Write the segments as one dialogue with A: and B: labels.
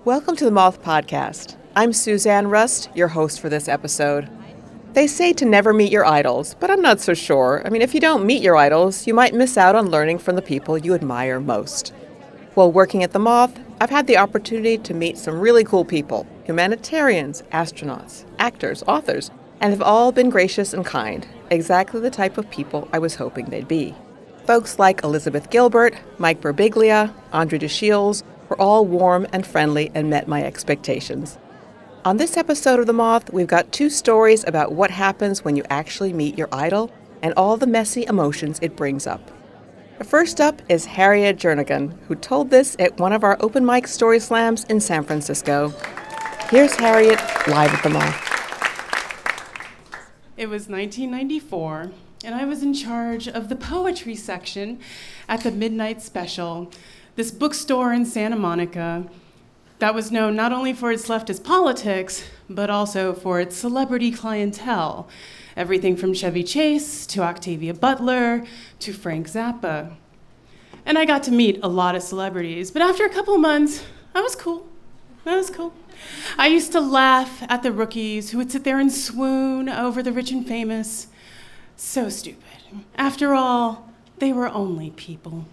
A: Welcome to the Moth Podcast. I'm Suzanne Rust, your host for this episode. They say to never meet your idols, but I'm not so sure. If you don't meet your idols, you might miss out on learning from the people you admire most. While working at the Moth, I've had the opportunity to meet some really cool people, humanitarians, astronauts, actors, authors, and have all been gracious and kind, exactly the type of people I was hoping they'd be. Folks like Elizabeth Gilbert, Mike Birbiglia, Andre de Shields were all warm and friendly and met my expectations. On this episode of The Moth, we've got two stories about what happens when you actually meet your idol and all the messy emotions it brings up. First up is Harriet Jernigan, who told this at one of our open mic story slams in San Francisco. Here's Harriet live at The Moth.
B: It was 1994, and I was in charge of the poetry section at the Midnight Special, this bookstore in Santa Monica that was known not only for its leftist politics, but also for its celebrity clientele. Everything from Chevy Chase to Octavia Butler to Frank Zappa. And I got to meet a lot of celebrities, but after a couple of months, I was cool. I used to laugh at the rookies who would sit there and swoon over the rich and famous. So stupid. After all, they were only people.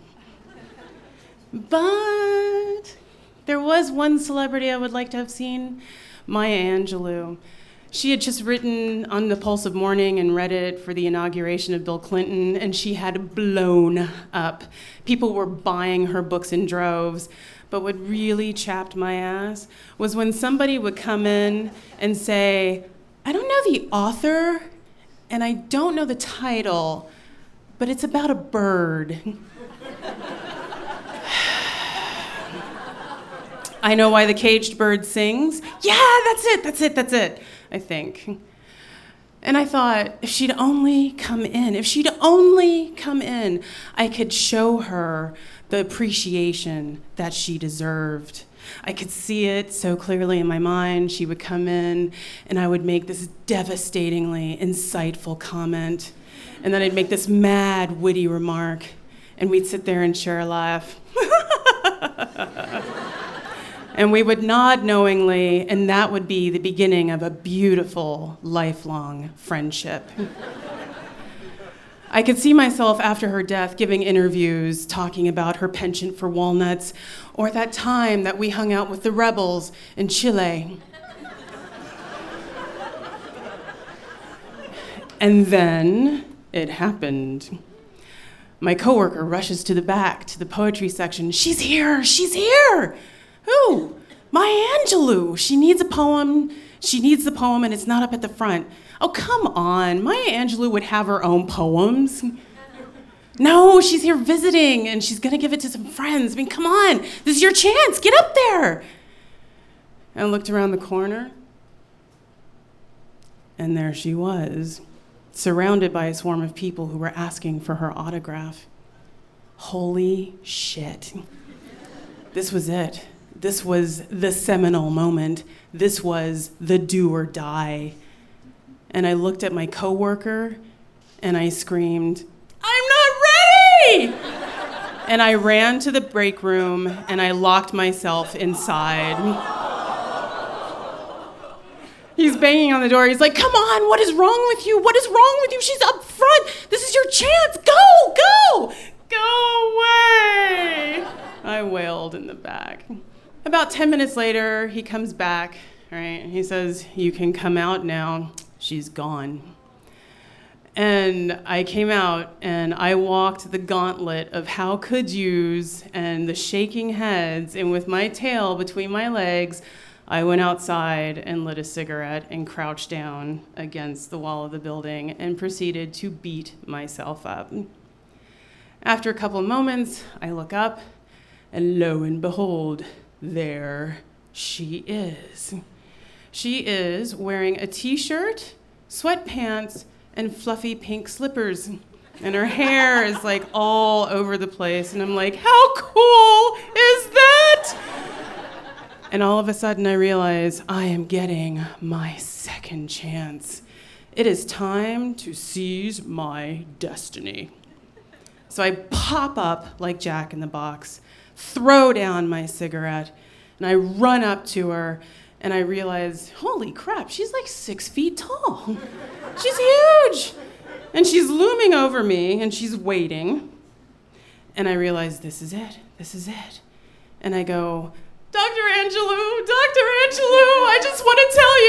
B: But there was one celebrity I would like to have seen, Maya Angelou. She had just written on the Pulse of Morning and read it for the inauguration of Bill Clinton, and she had blown up. People were buying her books in droves. But what really chapped my ass was when somebody would come in and say, I don't know the author, and I don't know the title, but it's about a bird. I know why the caged bird sings. Yeah, that's it, I think. And I thought, if she'd only come in, I could show her the appreciation that she deserved. I could see it so clearly in my mind. She would come in, and I would make this devastatingly insightful comment, and then I'd make this mad, witty remark, and we'd sit there and share a laugh. And we would nod knowingly, and that would be the beginning of a beautiful, lifelong friendship. I could see myself after her death giving interviews, talking about her penchant for walnuts, or that time that we hung out with the rebels in Chile. And then it happened. My coworker rushes to the back, to the poetry section. She's here! Who? Maya Angelou. She needs the poem, and it's not up at the front. Oh, come on. Maya Angelou would have her own poems. No, she's here visiting, and she's going to give it to some friends. Come on. This is your chance. Get up there. And I looked around the corner, and there she was, surrounded by a swarm of people who were asking for her autograph. Holy shit. This was it. This was the seminal moment. This was the do or die. And I looked at my coworker and I screamed, I'm not ready! And I ran to the break room and I locked myself inside. He's banging on the door. He's like, come on, what is wrong with you? She's up front. This is your chance. Go away. I wailed in the back. About 10 minutes later, he comes back, right? He says, you can come out now. She's gone. And I came out and I walked the gauntlet of how could yous and the shaking heads, and with my tail between my legs, I went outside and lit a cigarette and crouched down against the wall of the building and proceeded to beat myself up. After a couple of moments, I look up, and lo and behold, there she is. She is wearing a t-shirt, sweatpants, and fluffy pink slippers. And her hair is like all over the place. And I'm like, how cool is that? And all of a sudden I realize I am getting my second chance. It is time to seize my destiny. So I pop up like Jack in the Box, throw down my cigarette, And I run up to her, and I realize, holy crap, she's like 6 feet tall. She's huge. And she's looming over me, and she's waiting. And I realize, this is it. And I go, Dr. Angelou, I just want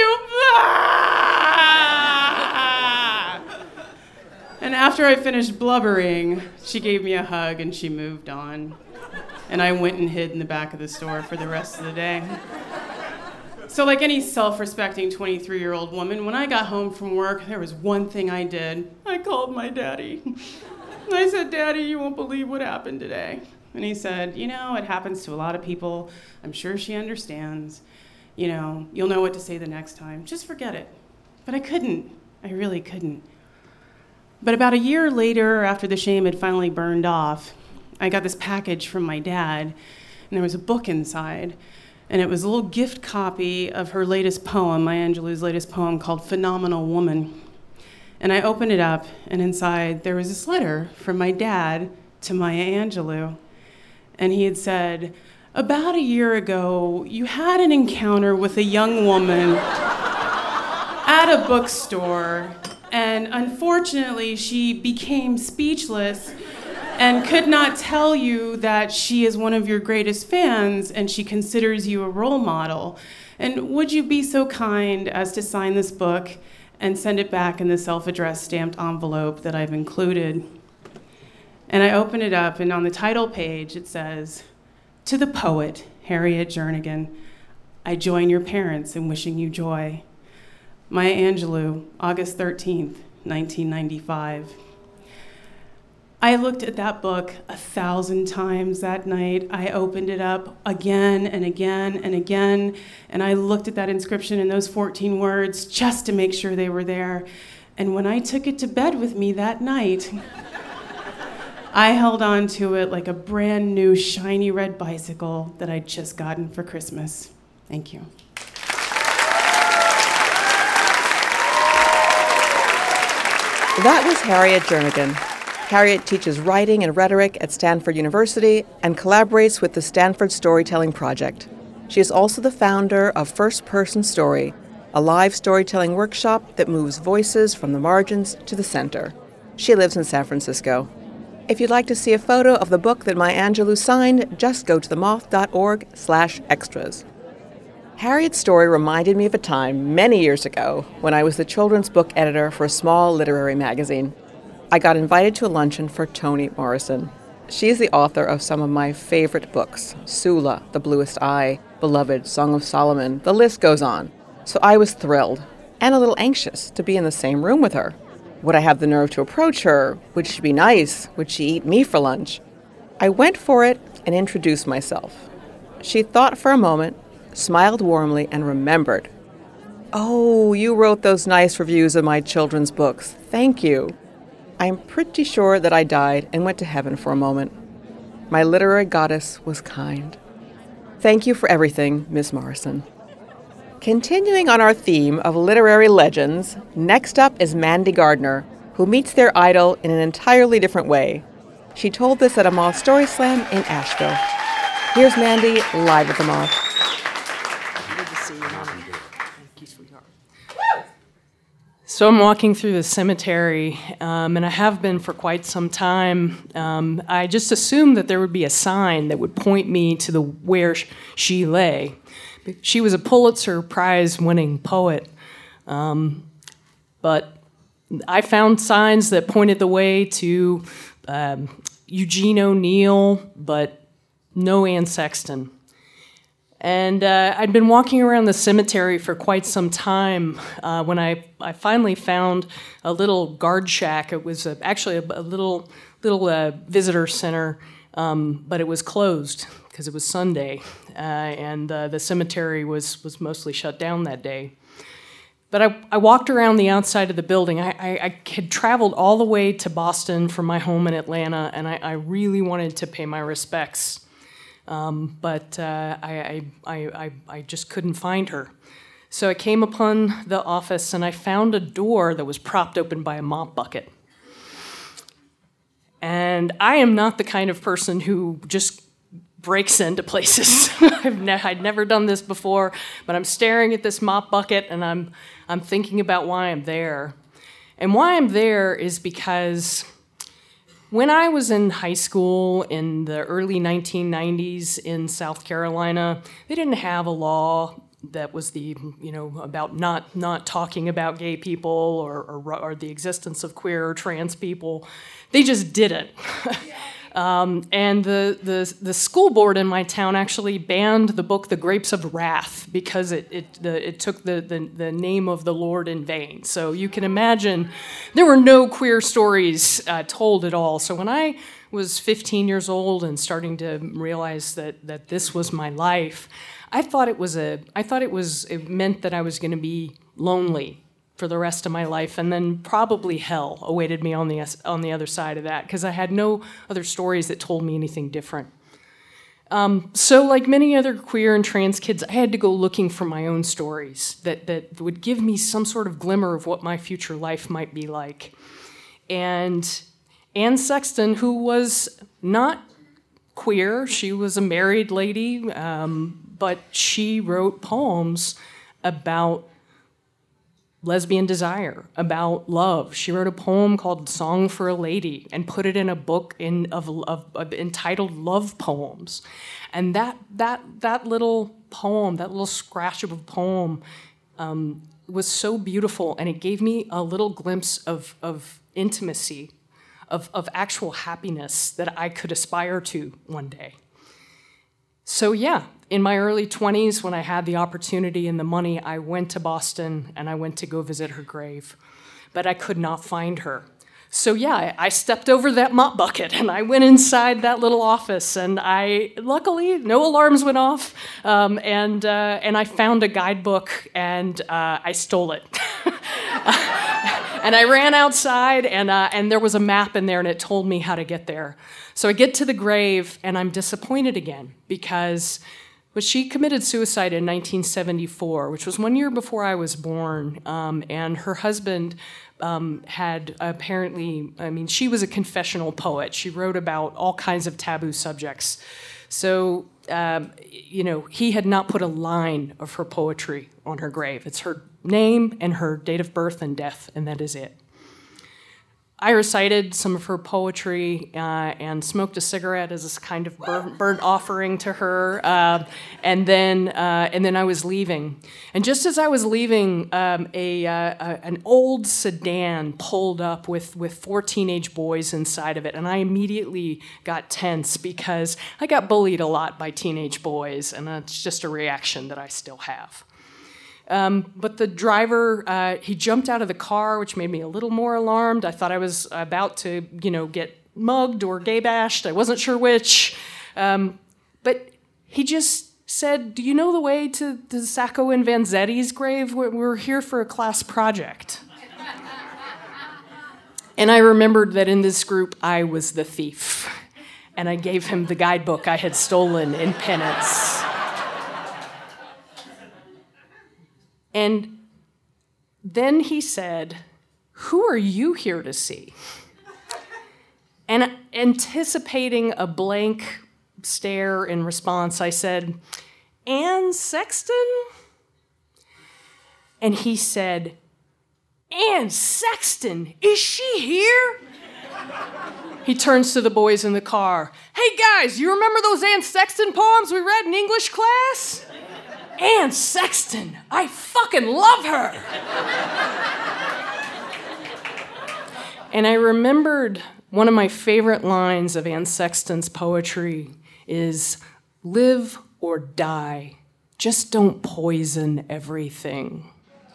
B: to tell you. And after I finished blubbering, she gave me a hug and she moved on. And I went and hid in the back of the store for the rest of the day. So like any self-respecting 23-year-old woman, when I got home from work, there was one thing I did. I called my daddy. And I said, Daddy, you won't believe what happened today. And he said, it happens to a lot of people. I'm sure she understands. You'll know what to say the next time. Just forget it. But I couldn't. I really couldn't. But about a year later, after the shame had finally burned off, I got this package from my dad, and there was a book inside. And it was a little gift copy of her latest poem, Maya Angelou's latest poem, called Phenomenal Woman. And I opened it up, and inside there was this letter from my dad to Maya Angelou. And he had said, about a year ago, you had an encounter with a young woman at a bookstore, and unfortunately, she became speechless and could not tell you that she is one of your greatest fans and she considers you a role model. And would you be so kind as to sign this book and send it back in the self-addressed stamped envelope that I've included? And I open it up, and on the title page it says, to the poet, Harriet Jernigan, I join your parents in wishing you joy. Maya Angelou, August 13th, 1995. I looked at that book 1,000 times that night. I opened it up again and again and again, and I looked at that inscription and those 14 words just to make sure they were there. And when I took it to bed with me that night, I held on to it like a brand new shiny red bicycle that I'd just gotten for Christmas. Thank you.
A: That was Harriet Jernigan. Harriet teaches writing and rhetoric at Stanford University and collaborates with the Stanford Storytelling Project. She is also the founder of First Person Story, a live storytelling workshop that moves voices from the margins to the center. She lives in San Francisco. If you'd like to see a photo of the book that Maya Angelou signed, just go to themoth.org/extras. Harriet's story reminded me of a time many years ago when I was the children's book editor for a small literary magazine. I got invited to a luncheon for Toni Morrison. She is the author of some of my favorite books, Sula, The Bluest Eye, Beloved, Song of Solomon, the list goes on. So I was thrilled and a little anxious to be in the same room with her. Would I have the nerve to approach her? Would she be nice? Would she eat me for lunch? I went for it and introduced myself. She thought for a moment, smiled warmly, and remembered. Oh, you wrote those nice reviews of my children's books. Thank you. I'm pretty sure that I died and went to heaven for a moment. My literary goddess was kind. Thank you for everything, Miss Morrison. Continuing on our theme of literary legends, next up is Mandy Gardner, who meets their idol in an entirely different way. She told this at a Moth Story Slam in Asheville. Here's Mandy live at the Moth.
C: Good to see you, Mom. Thank you, sweetheart. So I'm walking through the cemetery, and I have been for quite some time. I just assumed that there would be a sign that would point me to where she lay. She was a Pulitzer Prize-winning poet, but I found signs that pointed the way to Eugene O'Neill, but no Anne Sexton. And I'd been walking around the cemetery for quite some time when I finally found a little guard shack. It was actually a little visitor center, but it was closed because it was Sunday, and the cemetery was mostly shut down that day. But I walked around the outside of the building. I had traveled all the way to Boston from my home in Atlanta, and I really wanted to pay my respects. But I just couldn't find her. So I came upon the office, and I found a door that was propped open by a mop bucket. And I am not the kind of person who just breaks into places. I'd never done this before, but I'm staring at this mop bucket and I'm thinking about why I'm there. And why I'm there is because when I was in high school in the early 1990s in South Carolina, they didn't have a law that was about not talking about gay people or the existence of queer or trans people. They just did it. And the school board in my town actually banned the book The Grapes of Wrath because it took the name of the Lord in vain. So you can imagine there were no queer stories told at all. So when I was 15 years old and starting to realize that this was my life, I thought it meant that I was going to be lonely for the rest of my life, and then probably hell awaited me on the other side of that, because I had no other stories that told me anything different. So like many other queer and trans kids, I had to go looking for my own stories that would give me some sort of glimmer of what my future life might be like. And Anne Sexton, who was not queer, she was a married lady, but she wrote poems about lesbian desire, about love. She wrote a poem called Song for a Lady and put it in a book entitled Love Poems. And that little poem, that little scratch of a poem was so beautiful, and it gave me a little glimpse of intimacy, of actual happiness that I could aspire to one day. So yeah, in my early 20s, when I had the opportunity and the money, I went to Boston and I went to go visit her grave. But I could not find her. So yeah, I stepped over that mop bucket and I went inside that little office, and luckily, no alarms went off, and I found a guidebook and I stole it. And I ran outside, and there was a map in there, and it told me how to get there. So I get to the grave, and I'm disappointed again, because she committed suicide in 1974, which was 1 year before I was born, and her husband had apparently, she was a confessional poet. She wrote about all kinds of taboo subjects. So, he had not put a line of her poetry on her grave. It's her name and her date of birth and death, and that is it. I recited some of her poetry and smoked a cigarette as a kind of burnt offering to her, and then I was leaving. And just as I was leaving, an old sedan pulled up with 4 teenage boys inside of it, and I immediately got tense because I got bullied a lot by teenage boys, and that's just a reaction that I still have. But the driver, he jumped out of the car, which made me a little more alarmed. I thought I was about to, get mugged or gay bashed. I wasn't sure which. But he just said, "Do you know the way to Sacco and Vanzetti's grave? We're here for a class project." And I remembered that in this group, I was the thief. And I gave him the guidebook I had stolen in penance. And then he said, "Who are you here to see?" And anticipating a blank stare in response, I said, "Anne Sexton?" And he said, "Anne Sexton? Is she here?" He turns to the boys in the car. "Hey guys, you remember those Anne Sexton poems we read in English class? Anne Sexton, I fucking love her." And I remembered one of my favorite lines of Anne Sexton's poetry is, "Live or die, just don't poison everything."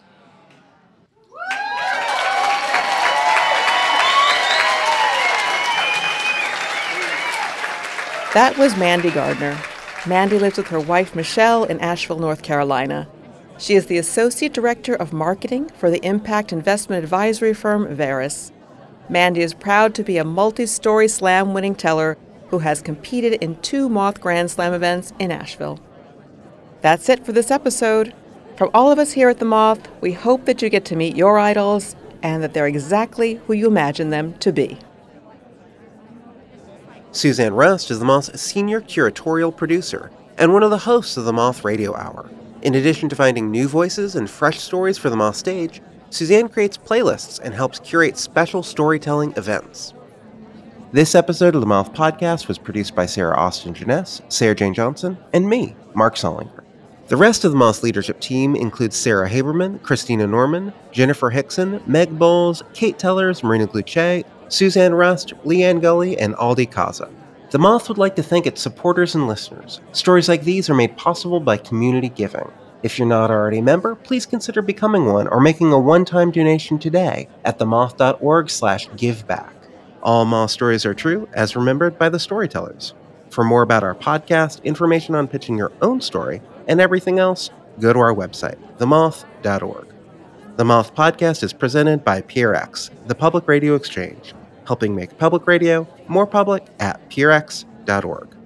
A: That was Mandy Gardner. Mandy lives with her wife, Michelle, in Asheville, North Carolina. She is the Associate Director of Marketing for the impact investment advisory firm Veris. Mandy is proud to be a multi-story slam-winning teller who has competed in 2 Moth Grand Slam events in Asheville. That's it for this episode. From all of us here at The Moth, we hope that you get to meet your idols and that they're exactly who you imagine them to be.
D: Suzanne Rust is The Moth's senior curatorial producer and one of the hosts of The Moth Radio Hour. In addition to finding new voices and fresh stories for The Moth stage, Suzanne creates playlists and helps curate special storytelling events. This episode of The Moth Podcast was produced by Sarah Austin Jeunesse, Sarah Jane Johnson, and me, Mark Solinger. The rest of The Moth's leadership team includes Sarah Haberman, Christina Norman, Jennifer Hickson, Meg Bowles, Kate Tellers, Marina Gluchet, Suzanne Rust, Leanne Gully, and Aldi Kaza. The Moth would like to thank its supporters and listeners. Stories like these are made possible by community giving. If you're not already a member, please consider becoming one or making a one-time donation today at themoth.org/giveback. All Moth stories are true, as remembered by the storytellers. For more about our podcast, information on pitching your own story, and everything else, go to our website, themoth.org. The Moth Podcast is presented by PRX, the Public Radio Exchange, helping make public radio more public at prx.org.